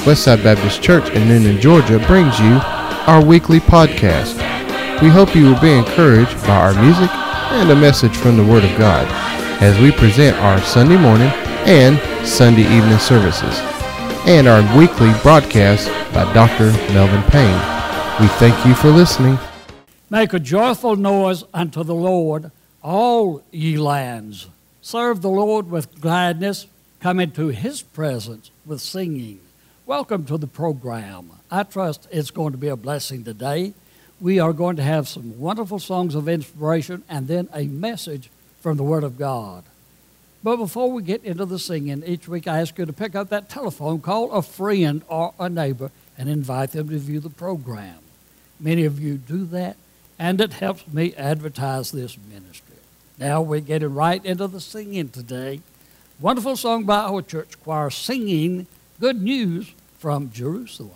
Westside Baptist Church in Noonan, Georgia brings you our weekly podcast. We hope you will be encouraged by our music and a message from the Word of God as we present our Sunday morning and Sunday evening services and our weekly broadcast by Dr. Melvin Payne. We thank you for listening. Make a joyful noise unto the Lord, all ye lands. Serve the Lord with gladness. Come into His presence with singing. Welcome to the program. I trust it's going to be a blessing today. We are going to have some wonderful songs of inspiration and then a message from the Word of God. But before we get into the singing, each week I ask you to pick up that telephone, call a friend or a neighbor, and invite them to view the program. Many of you do that, and it helps me advertise this ministry. Now we're getting right into the singing today. Wonderful song by our church choir singing Good News from Jerusalem.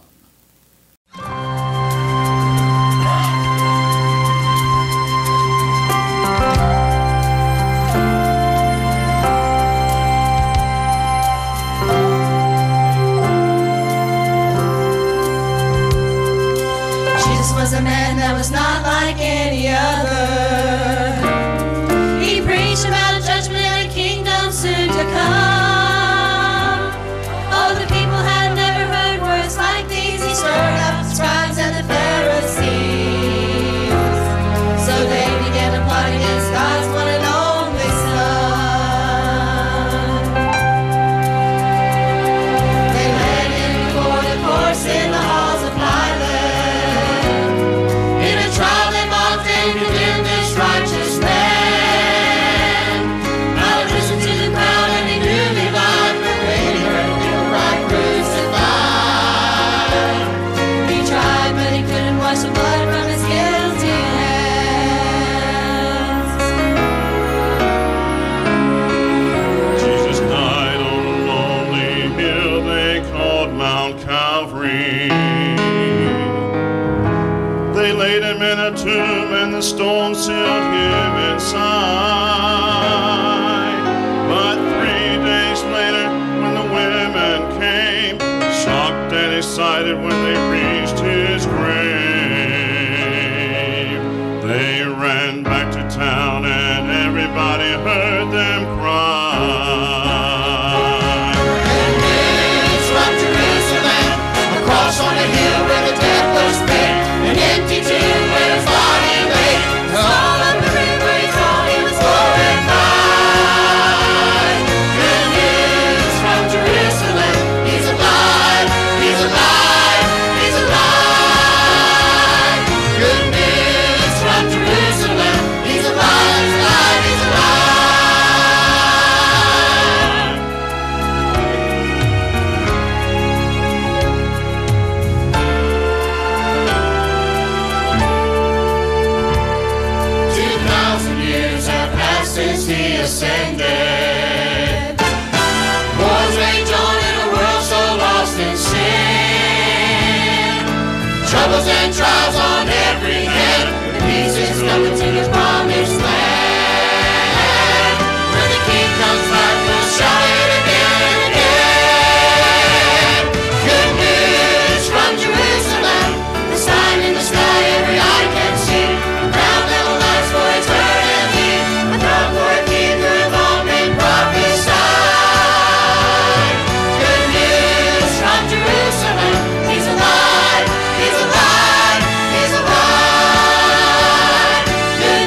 Jesus was a man that was not like any other. He preached about a judgment and a kingdom soon to come. Oh, the people had never heard words like these. He stirred up the scribes and the Pharisees. So they began to plot against God's one and only Son. They led him before the courts in the halls of Pilate. In a trial they mocked and condemned this righteous man. Pilate listened to the crowd and he knew they lied, but when he heard people cry, crucified. He tried, but he couldn't wash the blood from his guilty hands. Jesus died on a lonely hill they called Mount Calvary. They laid him in a tomb and the stone sealed him inside. But 3 days later, when the women came, shocked and excited when they reached his grave, they ran back to town and everybody heard them cry. News from Jerusalem, a cross on a hill where the dead was spread, an empty tomb where his body lay. All up the river he thought he was glorified. Good news from Jerusalem, he's alive, he's alive, he's alive. Good news from Jerusalem, he's alive, he's alive, he's alive. 2,000 years have passed since he ascended. Wars rage on in a world so lost in sin. Troubles and trials on every hand. Peace is coming to the promised land. When the King comes back, we'll shout it again and again. Good news from Jerusalem, the sign in the sky every eye can see. A crown that will last for eternity, a throne for a king who has long been prophesied. Good news from Jerusalem, he's alive, he's alive, he's alive. Good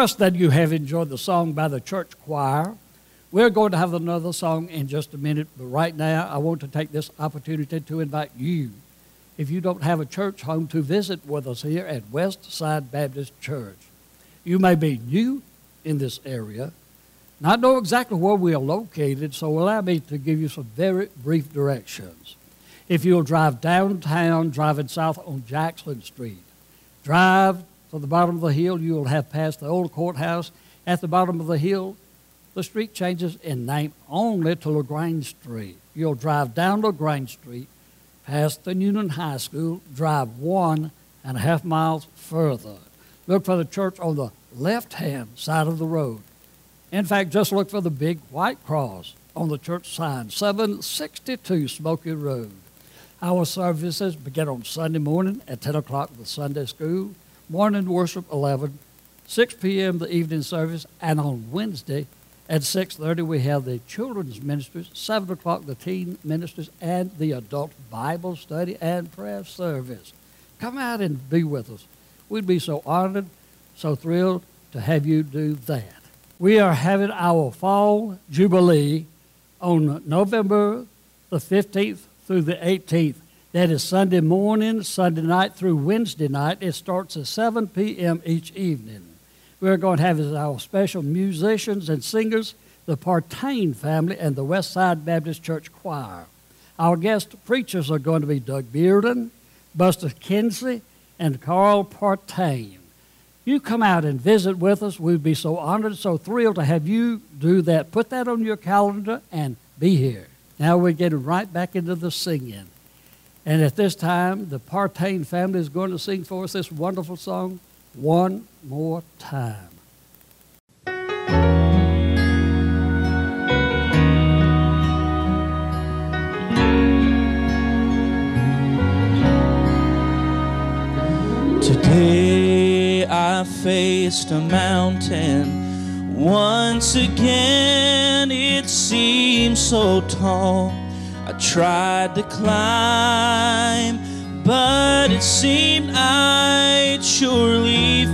trust that you have enjoyed the song by the church choir. We're going to have another song in just a minute, but right now I want to take this opportunity to invite you, if you don't have a church home, to visit with us here at West Side Baptist Church. You may be new in this area, not know exactly where we are located, so allow me to give you some very brief directions. If you'll drive downtown, driving south on Jackson Street, drive to the bottom of the hill, you'll have passed the old courthouse. At the bottom of the hill, the street changes in name only to LaGrange Street. You'll drive down LaGrange Street, past the Newnan High School, drive 1.5 miles further. Look for the church on the left-hand side of the road. In fact, just look for the big white cross on the church sign, 762 Smoky Road. Our services begin on Sunday morning at 10 o'clock with Sunday school, morning worship 11, 6 p.m. the evening service, and on Wednesday at 6:30 we have the children's ministries, 7 o'clock the teen ministries, and the adult Bible study and prayer service. Come out and be with us. We'd be so honored, so thrilled to have you do that. We are having our Fall Jubilee on November the 15th through the 18th. That is Sunday morning, Sunday night through Wednesday night. It starts at 7 p.m. each evening. We're going to have as our special musicians and singers the Partain family and the West Side Baptist Church Choir. Our guest preachers are going to be Doug Bearden, Buster Kinsley, and Carl Partain. You come out and visit with us. We'd be so honored, so thrilled to have you do that. Put that on your calendar and be here. Now we're getting right back into the singing. And at this time, the Partain family is going to sing for us this wonderful song, One More Time. Today I faced a mountain. Once again it seemed so tall. I tried to climb, but it seemed I'd surely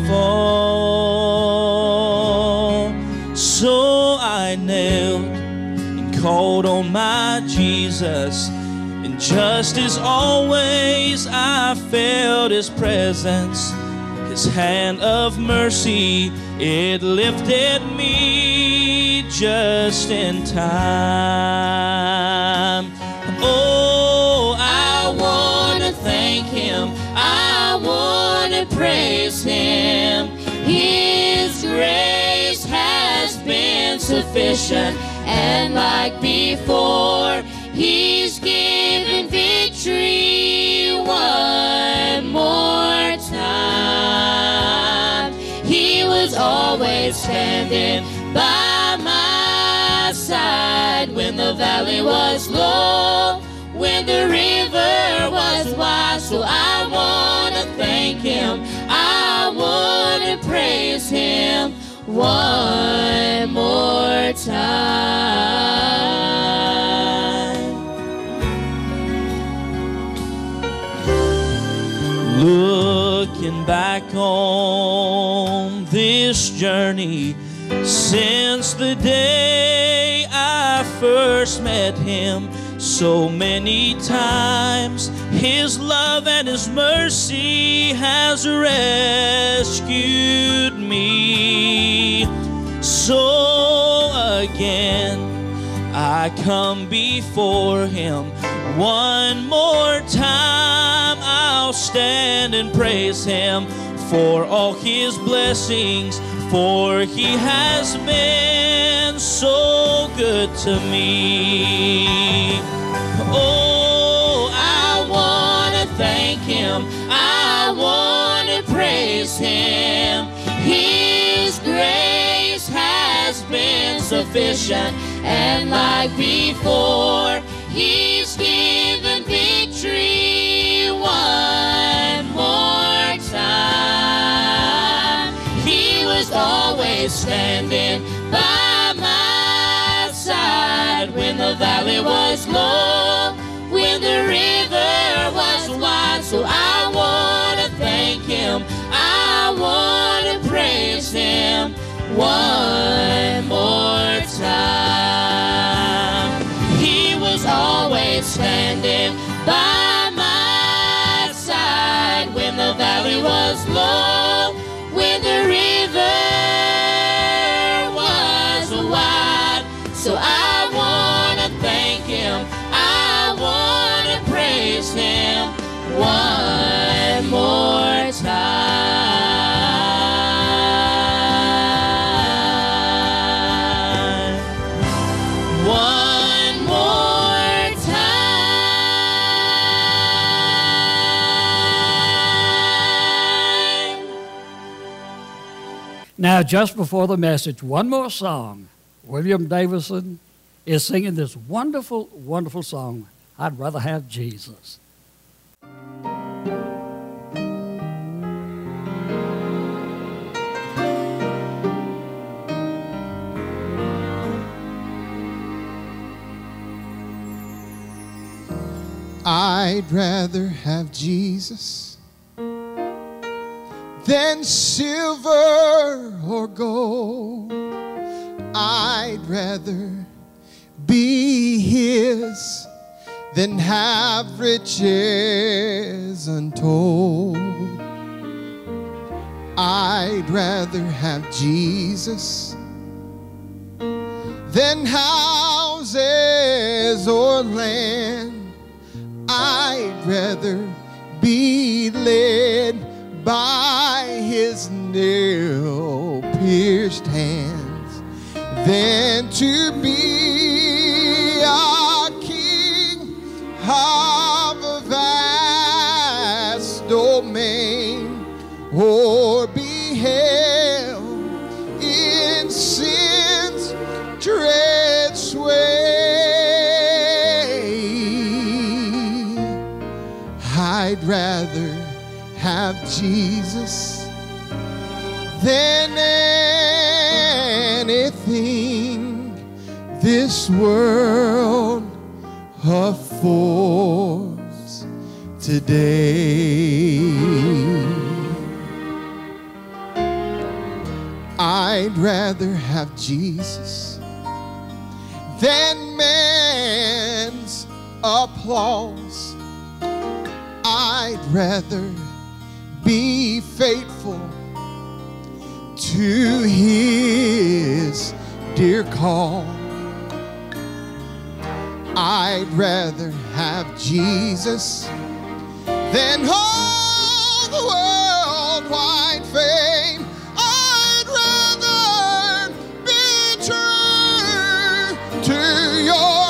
fall. So I knelt and called on my Jesus, and just as always I felt His presence. His hand of mercy, it lifted me just in time. Oh, I want to thank Him, I want to praise Him. His grace has been sufficient, and like before, He's given victory one more time. He was always standing by my side when the valley was low, when the river was wide. So I want to thank Him, I want to praise Him one more time. Looking back on this journey, since the day I first met Him, so many times His love and His mercy has rescued me. So again I come before Him one more time. I'll stand and praise Him for all His blessings, for He has been so good to me. Oh, I want to thank Him, I want to praise Him. His grace has been sufficient, and like before, He's given victory one more time. He was always standing by my side when the valley was low, when the river was wide. So I want to thank Him, I want to praise Him one more time. He was always standing by my side when the valley was low, when the river was wide. So I want to thank him, I want to praise him one more time. One more time. Now, just before the message, one more song. William Davison is singing this wonderful, wonderful song, I'd Rather Have Jesus. I'd rather have Jesus than silver or gold. I'd rather be his than have riches untold. I'd rather have Jesus than houses or land. I'd rather be led by his nail-pierced hands than to be a king of a vast domain, or be held in sin's dread sway. I'd rather have Jesus than anything this world affords today. I'd rather have Jesus than man's applause. I'd rather be faithful to his dear call. I'd rather have Jesus than all the worldwide fame. I'd rather be true to your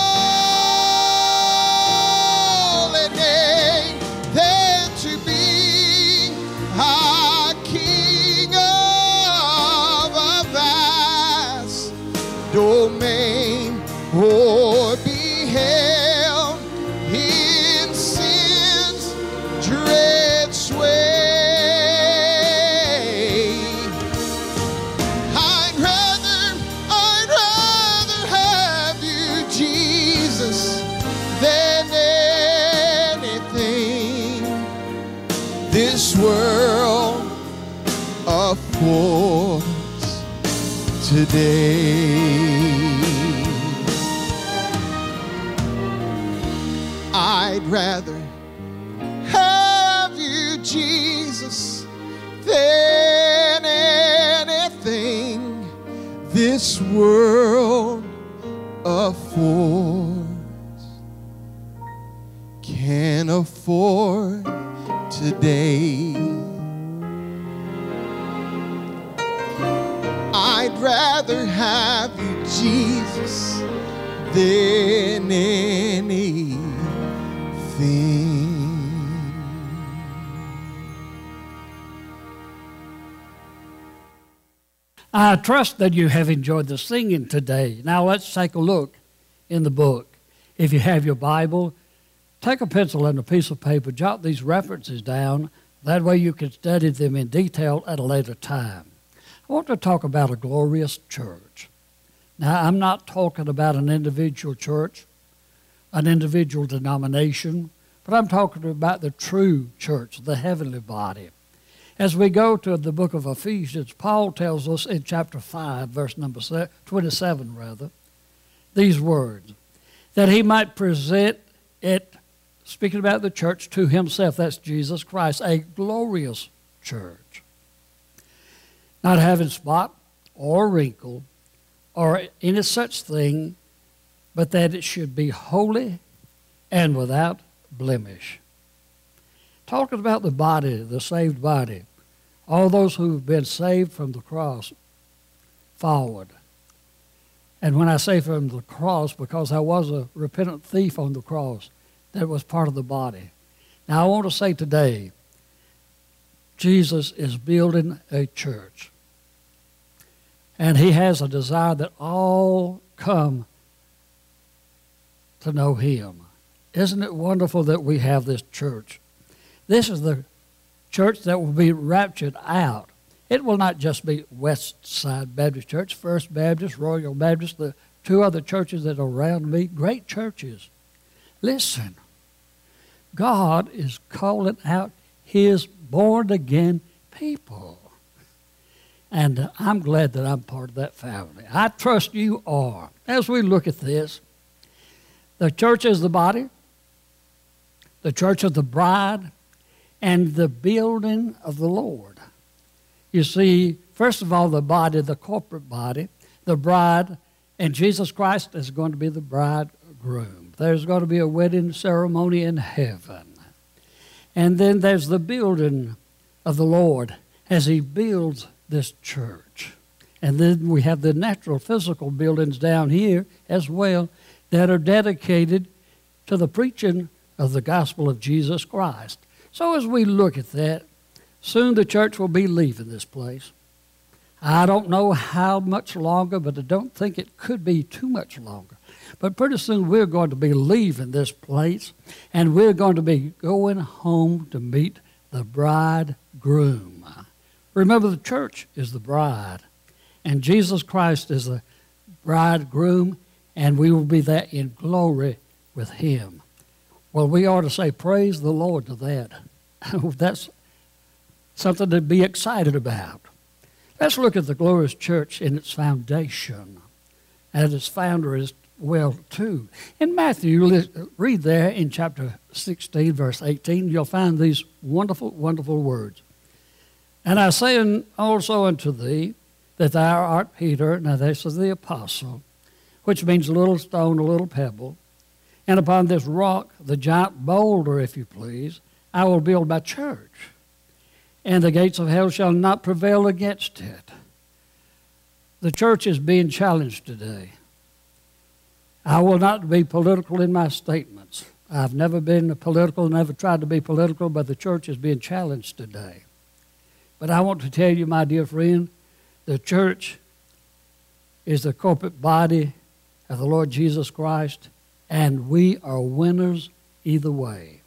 holy name than to be a king of a vast domain, or be held in sin's dread sway. I'd rather have you, Jesus, than anything this world affords today. I'd rather have you, Jesus, than anything this world affords, can afford today. I'd rather have you, Jesus, than anything. I trust that you have enjoyed the singing today. Now let's take a look in the book. If you have your Bible, take a pencil and a piece of paper, jot these references down. That way you can study them in detail at a later time. I want to talk about a glorious church. Now, I'm not talking about an individual church, an individual denomination, but I'm talking about the true church, the heavenly body. As we go to the book of Ephesians, Paul tells us in chapter 5, verse number 27, these words, that he might present it, speaking about the church, to himself, that's Jesus Christ, a glorious church, not having spot or wrinkle or any such thing, but that it should be holy and without blemish. Talking about the body, the saved body, all those who have been saved from the cross forward. And when I say from the cross, because I was a repentant thief on the cross, that was part of the body. Now I want to say today, Jesus is building a church. And he has a desire that all come to know him. Isn't it wonderful that we have this church? This is the church that will be raptured out. It will not just be West Side Baptist Church, First Baptist, Royal Baptist, the two other churches that are around me, great churches. Listen, God is calling out his born-again people. And I'm glad that I'm part of that family. I trust you are. As we look at this, the church is the body, the church is the bride, and the building of the Lord. You see, first of all, the body, the corporate body, the bride, and Jesus Christ is going to be the bridegroom. There's going to be a wedding ceremony in heaven. And then there's the building of the Lord as he builds this church. And then we have the natural physical buildings down here as well that are dedicated to the preaching of the gospel of Jesus Christ. So as we look at that, soon the church will be leaving this place. I don't know how much longer, but I don't think it could be too much longer. But pretty soon we're going to be leaving this place, and we're going to be going home to meet the bridegroom. Remember, the church is the bride, and Jesus Christ is the bridegroom, and we will be there in glory with him. Well, we ought to say, praise the Lord to that. That's something to be excited about. Let's look at the glorious church in its foundation, and its founder as well, too. In Matthew, read there in chapter 16, verse 18, you'll find these wonderful, wonderful words. And I say also unto thee that thou art Peter, now this is the apostle, which means a little stone, a little pebble, and upon this rock, the giant boulder, if you please, I will build my church, and the gates of hell shall not prevail against it. The church is being challenged today. I will not be political in my statements. I've never been political, never tried to be political, but the church is being challenged today. But I want to tell you, my dear friend, the church is the corporate body of the Lord Jesus Christ, and we are winners either way.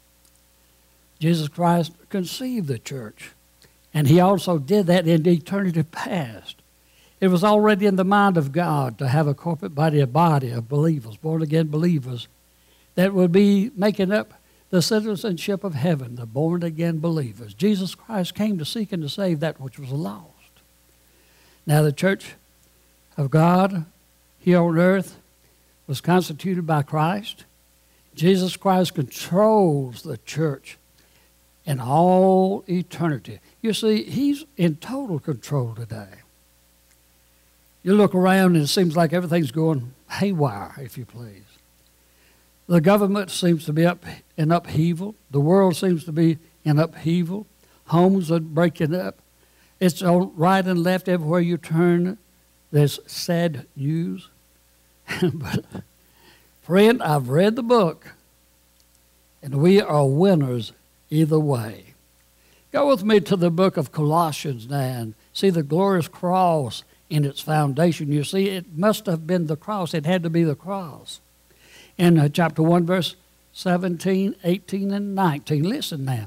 Jesus Christ conceived the church, and he also did that in eternity past. It was already in the mind of God to have a corporate body, a body of believers, born-again believers, that would be making up the citizenship of heaven, the born-again believers. Jesus Christ came to seek and to save that which was lost. Now the church of God here on earth was constituted by Christ. Jesus Christ controls the church in all eternity. You see, he's in total control today. You look around and it seems like everything's going haywire, if you please. The government seems to be in upheaval. The world seems to be in upheaval. Homes are breaking up. It's on right and left everywhere you turn. There's sad news. But, friend, I've read the book, and we are winners either way. Go with me to the book of Colossians now and see the glorious cross in its foundation. You see, it must have been the cross. It had to be the cross. In chapter 1, verse 17, 18, and 19. Listen now.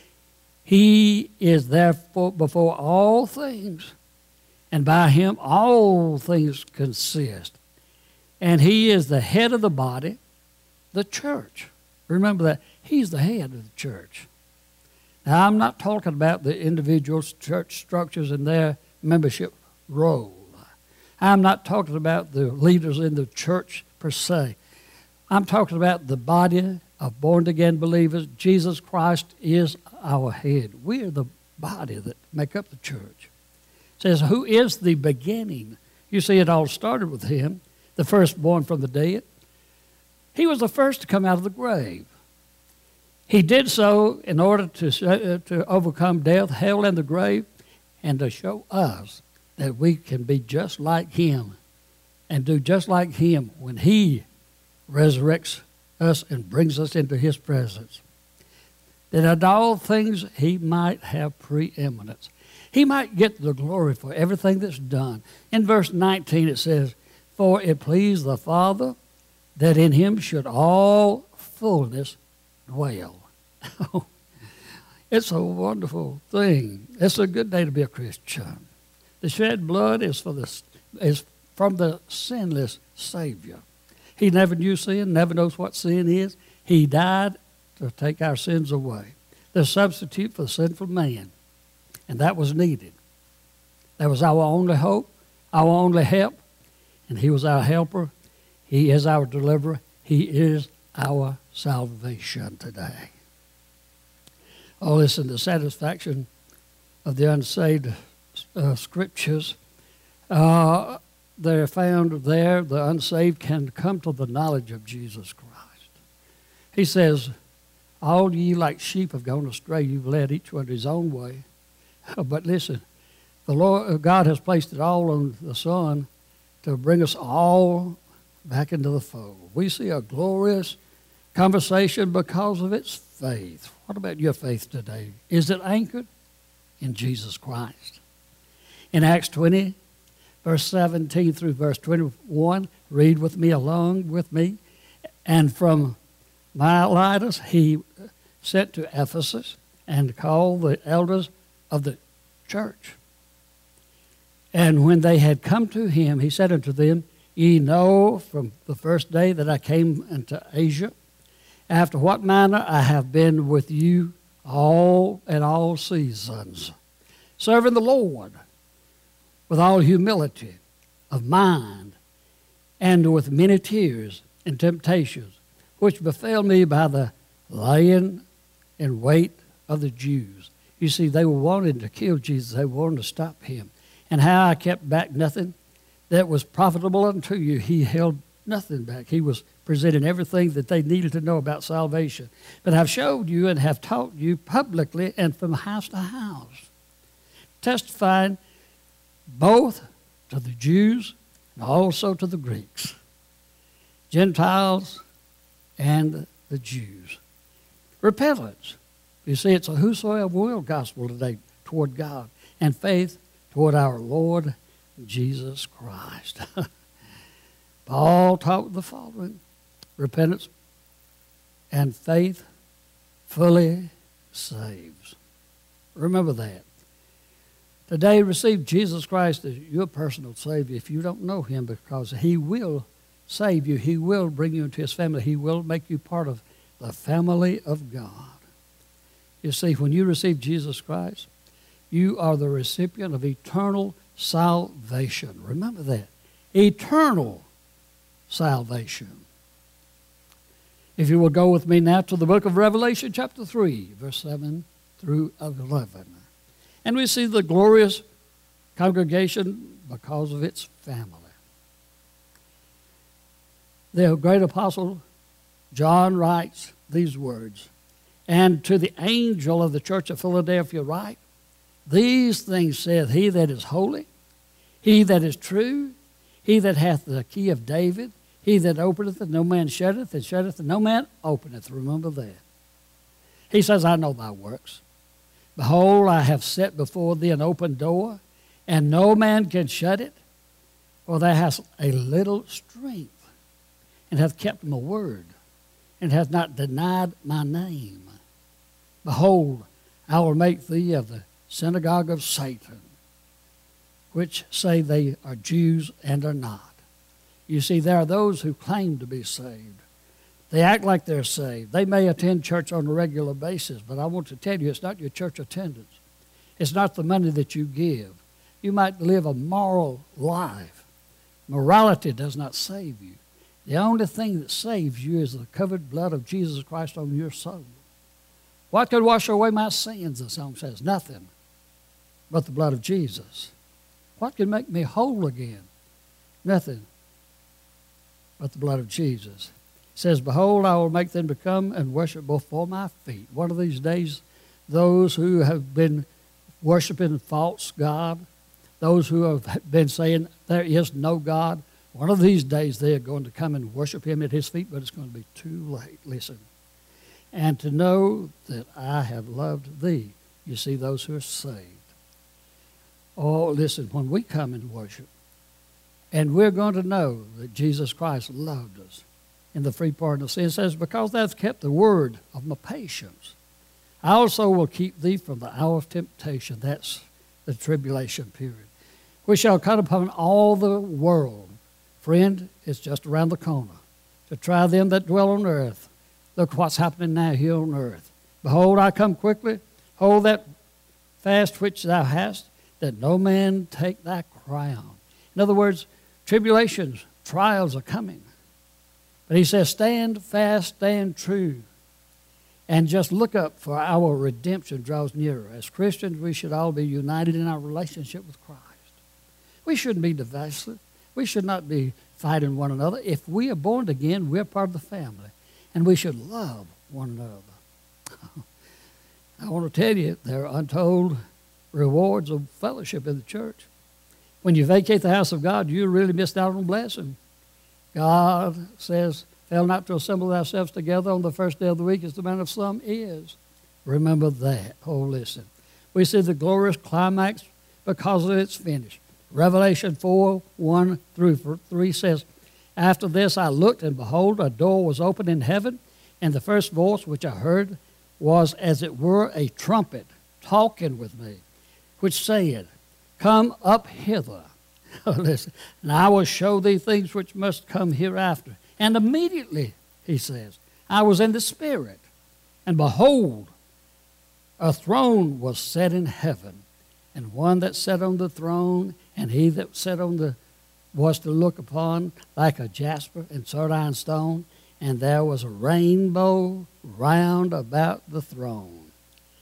He is therefore before all things, and by him all things consist. And he is the head of the body, the church. Remember that. He's the head of the church. Now, I'm not talking about the individual church structures and their membership role. I'm not talking about the leaders in the church per se. I'm talking about the body of born-again believers. Jesus Christ is our head. We are the body that make up the church. It says, who is the beginning? You see, it all started with him, the firstborn from the dead. He was the first to come out of the grave. He did so in order to overcome death, hell, and the grave, and to show us that we can be just like him and do just like him when he resurrects us and brings us into his presence. That in all things he might have preeminence. He might get the glory for everything that's done. In verse 19 it says, for it pleased the Father that in him should all fullness dwell. It's a wonderful thing. It's a good day to be a Christian. The shed blood is from the sinless Savior. He never knew sin, never knows what sin is. He died to take our sins away. The substitute for the sinful man. And that was needed. That was our only hope, our only help. And he was our helper. He is our deliverer. He is our salvation today. Oh, listen, the satisfaction of the unsaved scriptures, they're found there. The unsaved can come to the knowledge of Jesus Christ. He says, all ye like sheep have gone astray. You've led each one his own way. But listen, the Lord God has placed it all on the Son to bring us all back into the fold. We see a glorious conversation because of its faith. What about your faith today? Is it anchored in Jesus Christ? In Acts 20, verse 17 through verse 21, read with me, along with me. And from Miletus he sent to Ephesus and called the elders of the church. And when they had come to him, he said unto them, ye know from the first day that I came into Asia, after what manner I have been with you all seasons, serving the Lord with all humility of mind and with many tears and temptations, which befell me by the laying in wait of the Jews. You see, they were wanting to kill Jesus. They wanted to stop him. And how I kept back nothing that was profitable unto you. He held nothing back. He was presenting everything that they needed to know about salvation. But I've showed you and have taught you publicly and from house to house, testifying both to the Jews and also to the Greeks, Gentiles and the Jews. Repentance. You see, it's a whosoever will gospel today toward God, and faith toward our Lord Jesus Christ. Paul taught the following: repentance and faith fully saves. Remember that. Today, receive Jesus Christ as your personal Savior if you don't know him, because he will save you. He will bring you into his family. He will make you part of the family of God. You see, when you receive Jesus Christ, you are the recipient of eternal salvation. Remember that. Eternal salvation. If you will go with me now to the book of Revelation, chapter 3, verse 7 through 11. And we see the glorious congregation because of its family. The great apostle John writes these words, and to the angel of the church of Philadelphia write, these things saith he that is holy, he that is true, he that hath the key of David, he that openeth and no man shutteth, and shutteth and no man openeth. Remember that. He says, I know thy works. Behold, I have set before thee an open door, and no man can shut it, for thou hast a little strength, and hath kept my word, and hath not denied my name. Behold, I will make thee of the synagogue of Satan, which say they are Jews and are not. You see, there are those who claim to be saved, They act like they're saved. They may attend church on a regular basis, but I want to tell you, it's not your church attendance. It's not the money that you give. You might live a moral life. Morality does not save you. The only thing that saves you is the covered blood of Jesus Christ on your soul. What could wash away my sins, the song says? Nothing but the blood of Jesus. What can make me whole again? Nothing but the blood of Jesus. It says, behold, I will make them to come and worship before my feet. One of these days, those who have been worshiping false God, those who have been saying there is no God, one of these days they are going to come and worship him at his feet, but it's going to be too late. Listen. And to know that I have loved thee. You see, those who are saved. Oh, listen, when we come and worship, and we're going to know that Jesus Christ loved us in the free pardon of sin, it says, because thou hast kept the word of my patience, I also will keep thee from the hour of temptation. That's the tribulation period. We shall come upon all the world. Friend, it's just around the corner. To try them that dwell on earth. Look what's happening now here on earth. Behold, I come quickly. Hold that fast which thou hast, that no man take thy crown. In other words, tribulations, trials are coming. But he says, stand fast, stand true. And just look up, for our redemption draws nearer. As Christians, we should all be united in our relationship with Christ. We shouldn't be divisive. We should not be fighting one another. If we are born again, we're part of the family. And we should love one another. I want to tell you, there are untold rewards of fellowship in the church. When you vacate the house of God, you really missed out on blessing. God says, fail not to assemble ourselves together on the first day of the week, as the manner of some is. Remember that. Oh, listen. We see the glorious climax because of its finish. Revelation 4, 1 through 3 says, after this I looked, and behold, a door was opened in heaven, and the first voice which I heard was as it were a trumpet talking with me, which said, come up hither. Listen, and I will show thee things which must come hereafter. And immediately, he says, I was in the Spirit, and behold, a throne was set in heaven, and one that sat on the throne, and he that sat on the was to look upon like a jasper and sardine stone, and there was a rainbow round about the throne,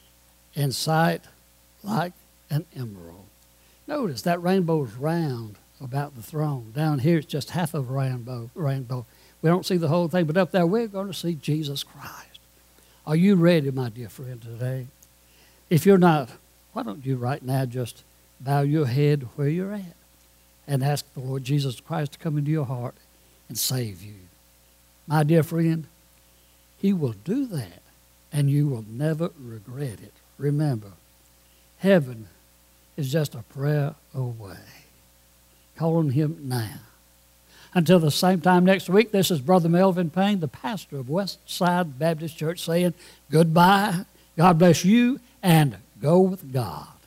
in sight like an emerald. Notice that rainbow is round about the throne. Down here, it's just half of a rainbow. We don't see the whole thing, but up there, we're going to see Jesus Christ. Are you ready, my dear friend, today? If you're not, why don't you right now just bow your head where you're at and ask the Lord Jesus Christ to come into your heart and save you. My dear friend, he will do that, and you will never regret it. Remember, heaven is just a prayer away. Call on him now. Until the same time next week, this is Brother Melvin Payne, the pastor of West Side Baptist Church, saying goodbye. God bless you, and go with God.